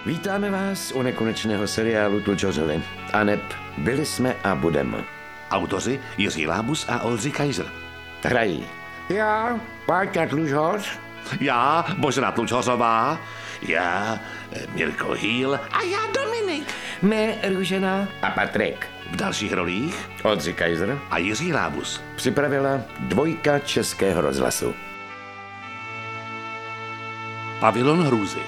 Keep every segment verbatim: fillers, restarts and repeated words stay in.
Vítáme vás u nekonečného seriálu Tlučořovi. Aneb byli jsme a budeme. Autoři Jiří Lábus a Oldřich Kaiser. Hrají já, Páťa Tlučoř. Já, Božena Tlučořová. Já, Mirko Hýl. A já, Dominik. Mé Růžena a Patrik. V dalších rolích Oldřich Kaiser a Jiří Lábus. Připravila dvojka Českého rozhlasu. Pavilon hrůzy.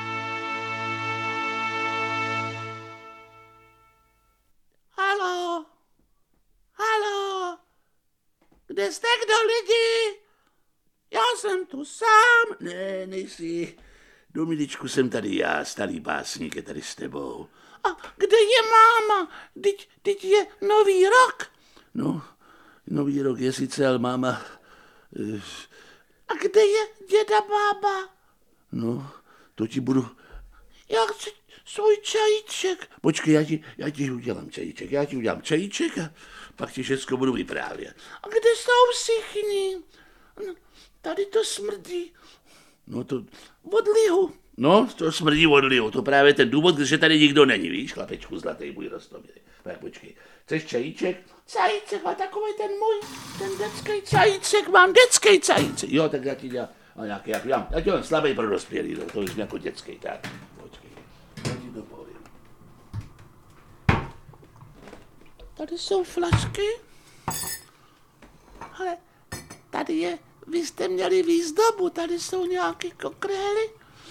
Haló, haló, kde jste, kdo lidi? Já jsem tu sám. Ne, nejsi. Dominičku, jsem tady já, starý básník je tady s tebou. A kde je máma? Teď, teď je nový rok. No, nový rok je sice, ale máma... Uh, A kde je děda bába? No, to ti budu... Já chci svůj čajíček. Počkej, já ti, já ti udělám čajíček, já ti udělám čajíček a pak ti všechno budu vyprávět. A kde jsou všichni? No, tady to smrdí. No to... Od lihu. No, to smrdí od lihu, to právě ten důvod, že tady nikdo není, víš, chlapečku zlatý, můj Rostomíry. Tak počkej, chceš čajíček? Čajíček, má takový ten můj, ten dětský čajíček, mám dětský čajíček. Jo, tak já ti dělám, a nějaký, já, já, já ti mám slabý pro dospělý, no, to už jako dětský, tak, počkej, já ti to povím. Tady jsou flašky, ale tady je, vy jste měli výzdobu, tady jsou nějaký kokrély.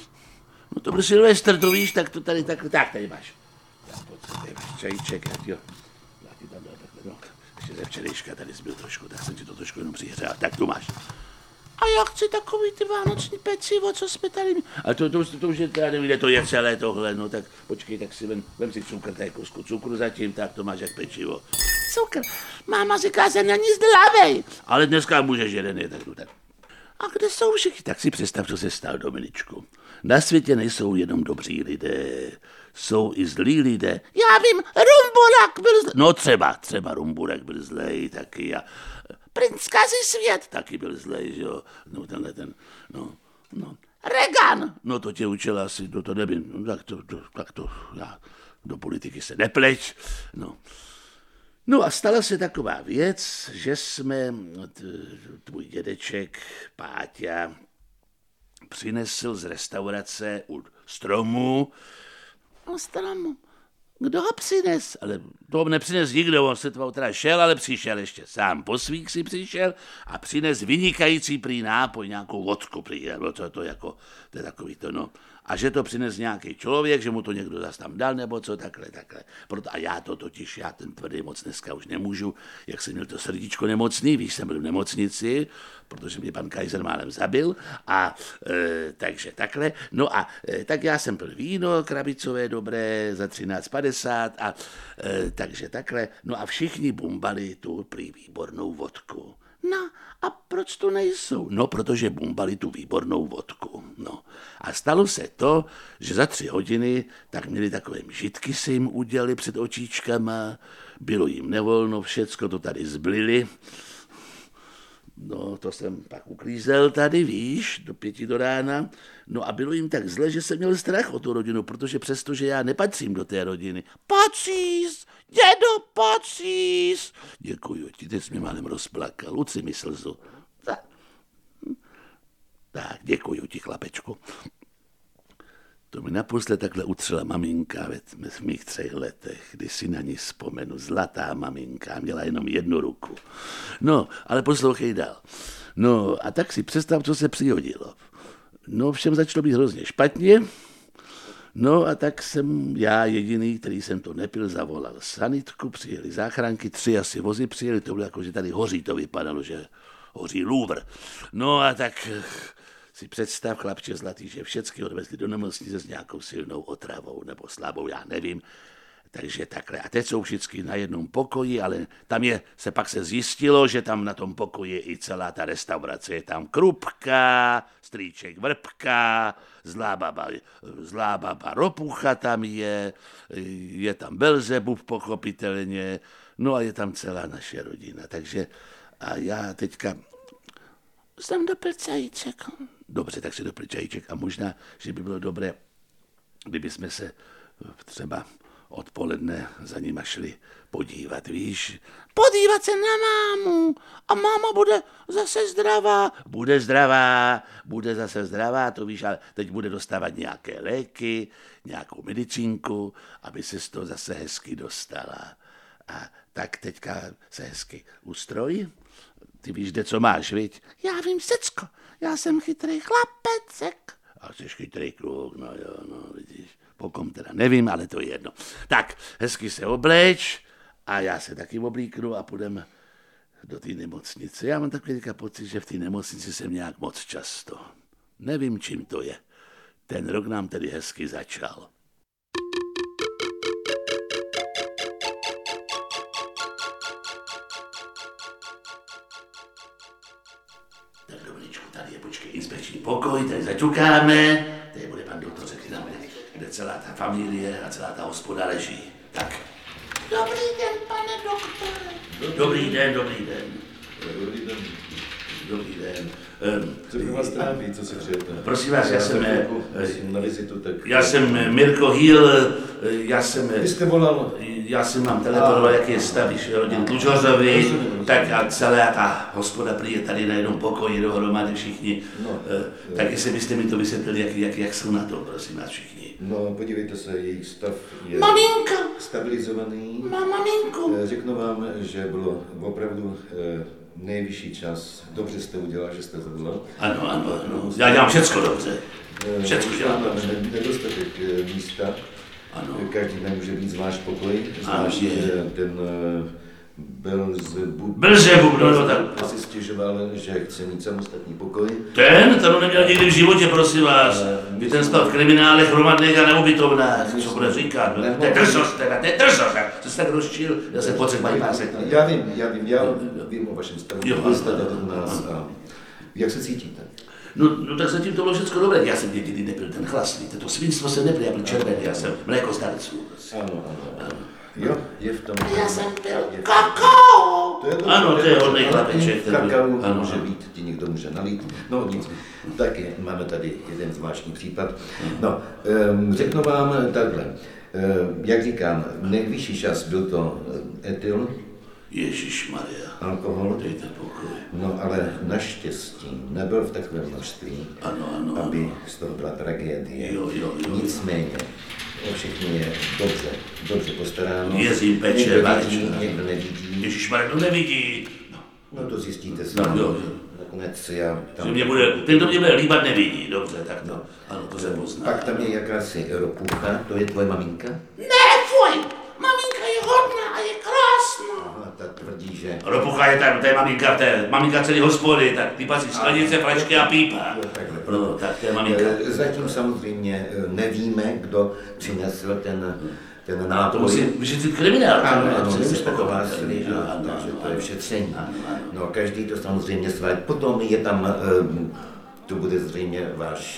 No to byl Silvestr, to víš, tak to tady, tak, tak tady máš. Tak pojď, tady máš čajíček, já ti ho, já ti tam dám takhle, no, ještě ze včerejška tady zbyl trošku, tak jsem ti to trošku jenom přihřál, tak tu máš. A já chci takový ty vánoční pečivo, co jsme tady měli. Ale to, to, to, to už je, já nevím, kde to je celé tohle, no tak počkej, tak si vem, vem si cukr, tady kusku cukru zatím, tak to máš jak pečivo. Cukr. Máma říká, že není zdravej. Ale dneska můžeš jeden je, tak tu tak. A kde jsou všichni? Tak si představ, co se stalo, Dominičku. Na světě nejsou jenom dobří lidé, jsou i zlí lidé. Já vím, Rumburak byl zlej. No třeba, třeba Rumburak byl zlej taky a Princ Kazisvět taky byl zlej, že jo. No tenhle ten, no, no. Reagan. No to tě učila asi, to, to nevím, no, tak to, to, tak to, já do politiky se nepleč, no. No a stala se taková věc, že jsme, tvůj dědeček Páťa přinesl z restaurace u stromu. O stromu. Kdo ho přines? Ale to nepřines nikdo, on se tvou teda šel, ale přišel ještě sám. Po svých si přišel a přines vynikající prý nápoj, nějakou vodku prý, no to, to jako, to je takový to, no. A že to přines nějaký člověk, že mu to někdo zase tam dal, nebo co, takhle, takhle. Proto, a já to totiž, já ten tvrdý moc dneska už nemůžu, jak jsem měl to srdíčko nemocný, víš, jsem byl v nemocnici, protože mě pan Kaiser málem zabil, a e, takže takhle. No a e, tak já jsem pil víno krabicové dobré za třináct padesát a e, takže takhle. No a všichni bumbali tu prý výbornou vodku. No, a proč tu nejsou? No, protože bumbali tu výbornou vodku. No. A stalo se to, že za tři hodiny tak měli takové mžitky, se jim udělali před očičkama, bylo jim nevolno, všecko to tady zblili. No, to jsem pak uklízel tady, víš, do pěti do rána. No a bylo jim tak zle, že jsem měl strach o tu rodinu, protože přesto, že já nepatřím do té rodiny. Patříš, dědo, patříš. Děkuju ti, teď jsi mě málem rozplakal, uci mi slzu. Tak, tak děkuju ti, chlapečku. To mi naposled takhle utřela maminka ve, v mých třech letech, když si na ní vzpomenu. Zlatá maminka, měla jenom jednu ruku. No, ale poslouchej dál. No a tak si představ, co se přihodilo. No všem začalo být hrozně špatně. No a tak jsem já jediný, který jsem to nepil, zavolal sanitku, přijeli záchranky, tři asi vozy přijeli, to bylo jako, že tady hoří, to vypadalo, že hoří Louvre. No a tak si představ, chlapče zlatý, že všechny odvezli do nemocnice s nějakou silnou otravou nebo slabou, já nevím. Takže takhle. A teď jsou všichni na jednom pokoji, ale tam je, se pak se zjistilo, že tam na tom pokoji je i celá ta restaurace. Je tam Krupka, strýček Vrpka, zlá baba, zlá baba Ropucha tam je, je tam Belzebub pochopitelně, no a je tam celá naše rodina. Takže a já teďka Jsem dopil čajíček. Dobře, tak si dopil čajíček a možná, že by bylo dobré, kdyby jsme se třeba odpoledne za nima šli podívat, víš? Podívat se na mámu a máma bude zase zdravá. Bude zdravá, bude zase zdravá, to víš, ale teď bude dostávat nějaké léky, nějakou medicínku, aby se z toho zase hezky dostala. A tak teďka se hezky ustroj. Ty víš, kde co máš, viď? Já vím všecko. Já jsem chytrý chlapecek. A jsi chytrý kluk, no jo, no vidíš. Po kom teda nevím, ale to je jedno. Tak, hezky se obléč a já se taky oblíknu a půjdeme do té nemocnice. Já mám takový pocit, že v té nemocnici jsem nějak moc často. Nevím, čím to je. Ten rok nám tedy hezky začal. Tak Dominičku, tady je, počkej, inspekční pokoj, tady zaťukáme, tady bude pan doktor, řekni nám, kde celá ta familie a celá ta hospoda leží. Tak. Dobrý den, pane doktore. Dobrý den, dobrý den. Dobrý den. Dobrý den. Um, Co by vás trápí, co si přijete? Prosím vás, já jsem, jsem na vizitu, tak... já jsem Mirko Hýl, já jsem... Vy jste volal? Já jsem vám telefonoval, jaký je stav, když rodin Tlučořovi, tak a celá ta hospoda prý je tady na jednom pokoji dohromady všichni. No, tak jestli byste mi to vysvětlili, jak, jak, jak jsou na to, prosím vás všichni. No, podívejte se, jejich stav je... Maminka! Stabilizovaný. Má maminku. Řeknu vám, že bylo opravdu nejvyšší čas. Dobře jste udělal, že jste zavolal. Ano, ano, ano. Já dělám všecko dobře. Všecko dělám dobře. Máme nedostatek místa. Ano. Každý nemůže být zvlášť pokoj. Zvlášť ten Belzebub. Belzebub, no, no tak. Si stěžoval, že chce mít samostatný pokoj. Ten? Ten neměl nikdy v životě, prosím vás. Vy ten spal v kriminálech hromadných a na ubytovnách. Co bude říkat? To je drzost, teda, to je drzost. Co jsi tak rozčil? Já jsem potřeba i pár sekund. Já vím, já vím, já vím o vašem stavu. Vy jste tady u nás a jak se cítíte? No, no tak zatím to bylo všechno dobré. Já jsem někdy nebyl ten chlasný, to svinstvo se nebyl, já byl červený, já jsem mléko starců. Ano, ano, ano. Jo, je v tom. Já jsem byl kakao. To je to, ano, to je hodný chlapeček. Kakao může být, ti někdo může nalít. No nic, taky máme tady jeden zvláštní případ. No, um, řeknu vám takhle. Um, jak říkám, nejvyšší čas byl to etyl. Ježišmarja. Alkohol. Dejte pokoj. No ale naštěstí nebyl v takovém množství, ano, ano, aby ano. z toho byla tragédie. Jo, jo, jo. Nicméně, o všechno je dobře, dobře postaráno. Vězím peče, někdo vač. vidí, někdo nevidí. Ježišmarja, to nevidí. No, no to zjistíte no, sám. jo, jo. Nakonec já tam... Že mě bude, ten, kdo mě bude líbat, nevidí. Dobře, tak to, ano, to se pozná. Pak tam je jakási ropucha, to je tvoje maminka? Ne, fuj. Maminka je hodná a je krásná. A ta tvrdí, že... Ropucha je tam, to je maminka, to je maminka celý hospody, tak ty patří sklenice, fračky a pípa. Jo, takhle. No, tak to je maminka. Zatím samozřejmě nevíme, kdo přinesl ten, ten nápoj. To musí vyšetřit kriminál. Ano, ano, my už jsme to hlásili, takže to je v šetření. No, každý to samozřejmě své. Potom je tam, to bude zřejmě váš,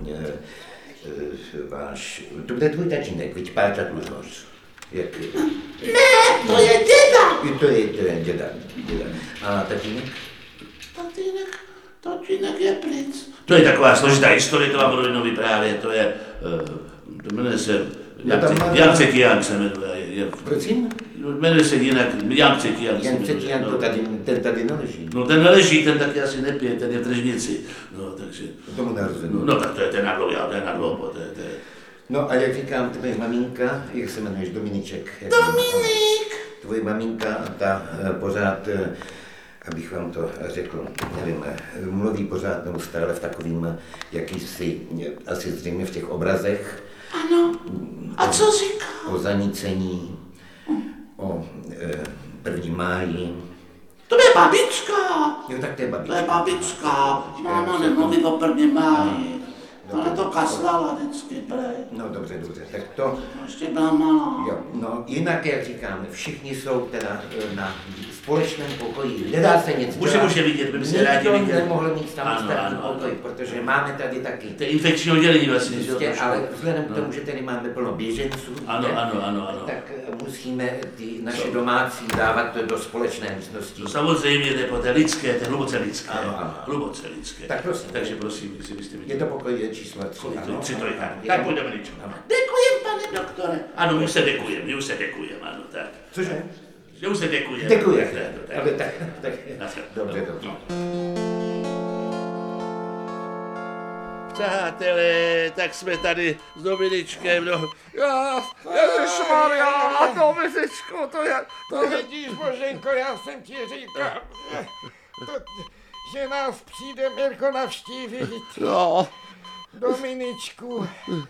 váš, to bude tvůj tatínek, viď Páťa Tlučoř. Jak? Ne, to je děda. I to je, to je děda, děda. A tatínek? Tatínek, tatínek je pryč. To je taková složitá historie, to vám budu jednou vyprávět, to je, to jmenuje se, Jan Cekijan se jmenuje. Je, Prosím? Jmenuje se jinak, Jan Cekijan. Jan Cekijan, to tady, ten tady neleží. No ten neleží, ten taky asi nepije, ten je v tržnici. No takže... Tomu nerozumím. No, no tak to je ten na dlouho, to je na dlouho, to je, to je... No a jak říkám, tvoje maminka, jak se jmenuješ, Dominiček? Jak Dominik. Tvoje maminka, ta pořád, abych vám to řekl, nevím, mluví pořád neustále v takovým, jakýsi, asi zřejmě v těch obrazech. Ano. A co říká? O zanícení, o e, první máji. To je babička. Jo, tak to je babička. To je babička. Máma nemluví o prvním máji. Ale to kaslala vždycky, prej. No dobře, dobře, tak to... Ještě byla malá. Jo, no jinak, jak říkám, všichni jsou teda na společném pokoji. Nedá se nic Může, může vidět, my by se rádi Nikdo viděli. nemohl mít samostatný Ano, ano, pokoj, protože máme tady taky... To je infekční oddělení vlastně, že jo? Prostě, trošku. ale vzhledem k No. tomu, že tady máme plno běženců, Ano, ne, ano, ano, ano. tak musíme ty naše domácí dávat do společné místnosti. To samozřejmě, to je po té lidské, to je hluboce lidské. Ano, ano. Hluboce lidské. Tak prosím. Takže prosím, jestli byste mi... Je to pokoj číslo tři. Tři trojka. Tak pojď, Dominičku. Děkujem, pane doktore. Ano, my už se děkujem, my už se děkujem, ano, tak. Cože? Že už se děkujem. Děkuji. Tak, tak, tak. Ale tak, tak, dobře, dobře. No. Přátelé, tak jsme tady s Dominičkem, no. Já, ježišmarja, Dominičko, to je, to je... Vidíš, Boženko, já jsem ti říkal, to, že nás přijde Mirko navštívit. No. Dominičku.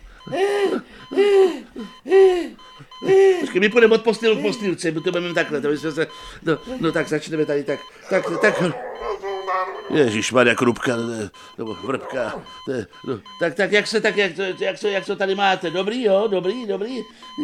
Počkej, my půjdeme od postýlu k postýlce, my to budeme takhle, to jsme se, no, no tak začneme tady, tak, tak, tak, Ježišmarja, Krupka, nebo Vrbka, no, tak, tak, jak se, tak, jak to, jak to, jak to tady máte, dobrý, jo, dobrý, dobrý.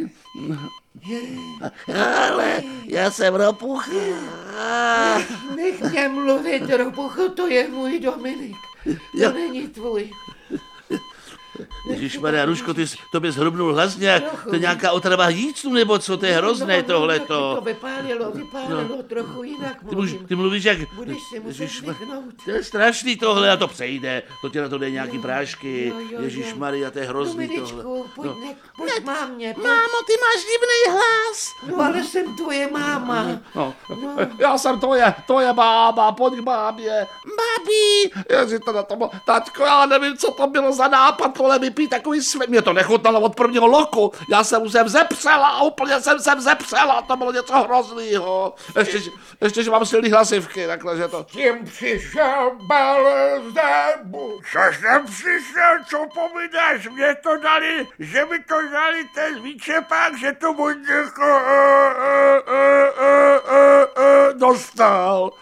Ale já jsem Ropucha. Nech mě mluvit, Ropucho, to je můj Dominik. To není tvůj. Ježišmarja, Ruško, ty jsi, to bys hrubnul hlas nějak, to je nějaká otrava jícnu, nebo co, to je hrozné tohleto. To vypálilo, vypálilo no. Trochu jinak ty, mluv, ty mluvíš jak... Budeš si muset zvyknout. To je strašný tohle a to přejde, to tě na to jde nějaký prášky, Ježišmarja, to je hrozný tohle. Dominičku, pojď, no. ne, pojď mámě, pojď. Mámo, ty máš divný hlas. No ale jsem tvoje máma. No. No. Já jsem tvoje, tvoje máma, pojď k mámě. Babi. Ježi, to na tom, taťko, já nevím, co to bylo za nápad, tohle vypít takový svět. Mě to nechutnalo od prvního loku. Já jsem už jsem zepřela a úplně jsem sem zepřela. To bylo něco hroznýho. Ještě, ještě, že mám silný hlasivky, takhle, že to... Tím přišel Belzebu. Co jsem přišel, co povídáš? Mě to dali, že mi to dali ten výčepák, že to můj děko dostal.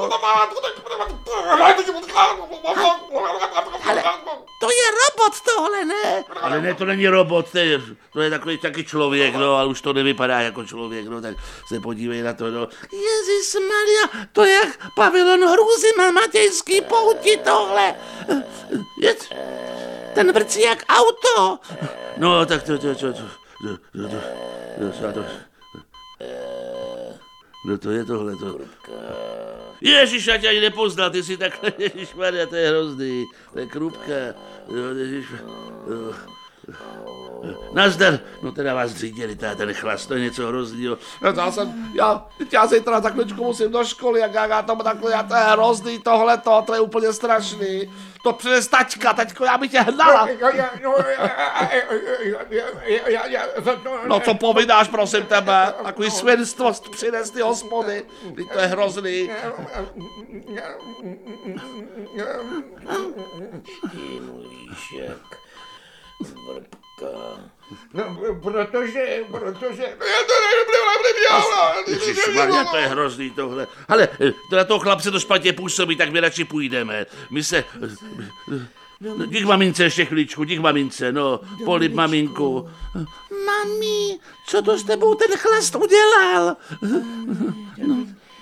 Ale to je robot tohle, ne? Ale ne, to není robot, to je, to je takový taky člověk, no, ale už to nevypadá jako člověk, no, tak se podívej na to, no. Ježišmarja, to je jak pavilon hrůzy na Matějský pouti tohle. Je, ten vrcí jak auto. No, tak to, to, to, to, to, to, to, to, to, no to je tohle, to. Ježiš, já tě ani nepoznal, ty jsi takhle, ježišmarja, to je hrozný, to je Krupka, jo, ježišmarja, jo. Nazdar, no teda vás řídili, teda ten chlast, to je něco hroznýho. Já jsem, já, já zítra za chvíličku musím do školy, jak já tomu takhle, já to je hrozný tohleto, to je úplně strašný. To přines taťka, taťko, já bych tě hnala. No co povídáš, prosím tebe, takový svinstvo přines ty hospody, to je hrozný. Ty mluvíš jak Vrbka. No, protože, protože... Ježišmarja, to je hrozný tohle. Ale to na toho chlapce to špatně působí, tak my radši půjdeme. My se... No, dík mamince ještě chvíličku, dík mamince, no, polib maminku. Mami, co to s tebou ten chlast udělal? No.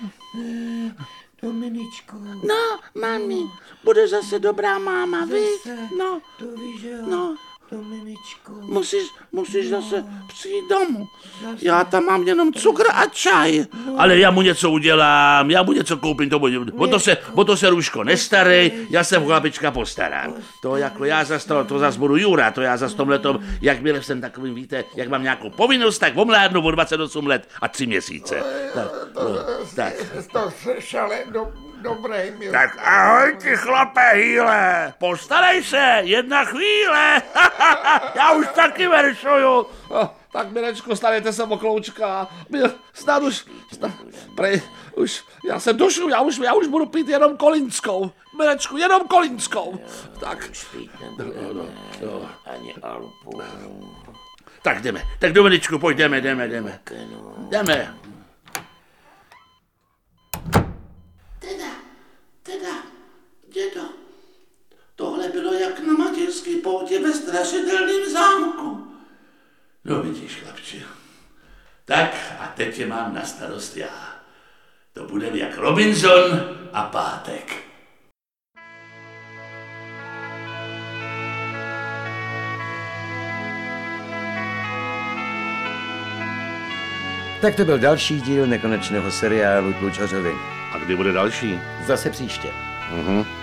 Dominičku. No, mami, bude zase dobrá máma, víš? No, to víš, jo. No. Dominičku. Musíš, musíš zase přijít domů. Já tam mám jenom cukr a čaj. Ale já mu něco udělám, já mu něco koupím, to bude, o to se, o to se Růžko nestarej, já se v chlapička postarám. To jako já zas to, to zas budu Jura, to já zas tomhletom, jakmile jsem takovým, víte, jak mám nějakou povinnost, tak omládnu o dvacet osm let a tři měsíce. Tak, no, tak. To slyšel, do, dobrý, milý. Tak ahoj ti chlape hýle, Postarej se, jedna chvíle, já už taky veršuju. Tak, Mirečko, starejte se o kloučka. Snad už, snad, prej, už, já jsem došel, já už, já už budu pít jenom kolínskou. Mirečku, jenom kolínskou. Tak. Ani Alpu. Tak jdeme, tak Dominičku, pojď, jdeme, jdeme, jdeme. Jdeme. Teda, teda, dědo, tohle bylo jak na Matějský poutě ve strašidelném zámku. No vidíš, chlapči. Tak a teď tě mám na starost já. To bude jak Robinson a Pátek. Tak to byl další díl nekonečného seriálu Tlučořovi. A kdy bude další? Zase příště. Mhm.